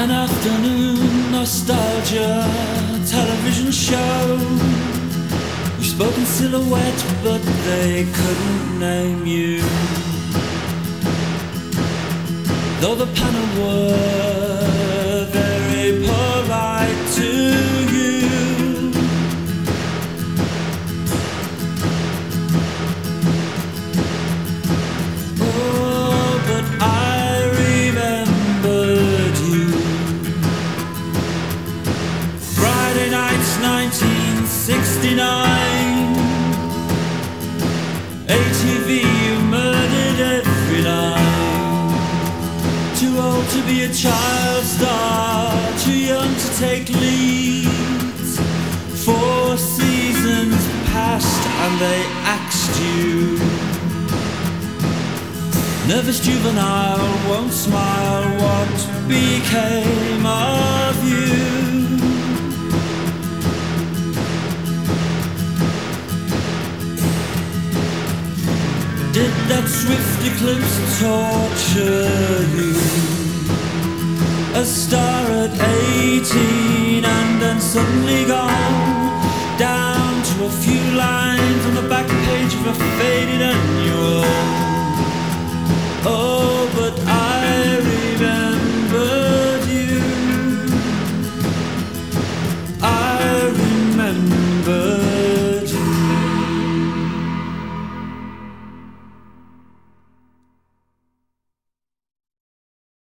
An afternoon nostalgia television show. We spoke in silhouette, but they couldn't name you. Though the panel were very polite to you. Oh, but I remembered you. Friday nights, 1969. ATV, you murdered every night. Too old to be a child star, too young to take leads. 4 seasons passed and they axed you. Nervous juvenile won't smile, what became of you? Did that swift eclipse torture you? A star at 18 and then suddenly gone, down to a few lines on the back page of a faded annual. Oh,